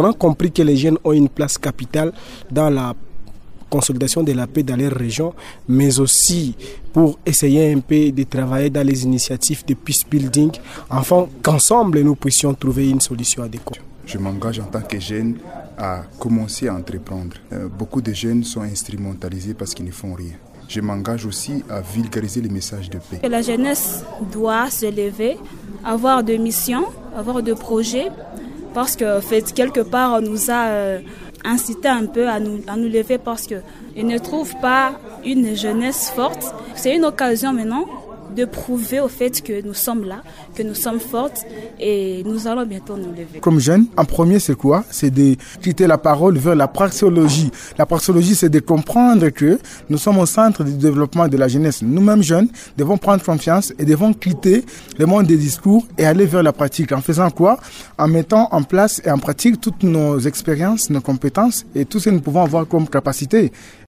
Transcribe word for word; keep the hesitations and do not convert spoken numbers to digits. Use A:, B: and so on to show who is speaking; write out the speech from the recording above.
A: vraiment compris que les jeunes ont une place capitale dans la consolidation de la paix dans les régions, mais aussi pour essayer un peu de travailler dans les initiatives de peace building, afin qu'ensemble nous puissions trouver une solution adéquate.
B: Je m'engage en tant que jeune à commencer à entreprendre. Euh, beaucoup de jeunes sont instrumentalisés parce qu'ils ne font rien. Je m'engage aussi à vulgariser les messages de paix.
C: La jeunesse doit se lever, avoir de missions, avoir de projets, parce que en fait, quelque part on nous a euh, incité un peu à nous, à nous lever parce qu'ils ne trouvent pas une jeunesse forte. C'est une occasion maintenant de prouver au fait que nous sommes là, que nous sommes fortes et nous allons bientôt nous lever.
D: Comme jeunes, en premier, c'est quoi? C'est de quitter la parole vers la praxéologie. La praxéologie, c'est de comprendre que nous sommes au centre du développement de la jeunesse. Nous-mêmes jeunes devons prendre confiance et devons quitter le monde des discours et aller vers la pratique. En faisant quoi? En mettant en place et en pratique toutes nos expériences, nos compétences et tout ce que nous pouvons avoir comme capacité.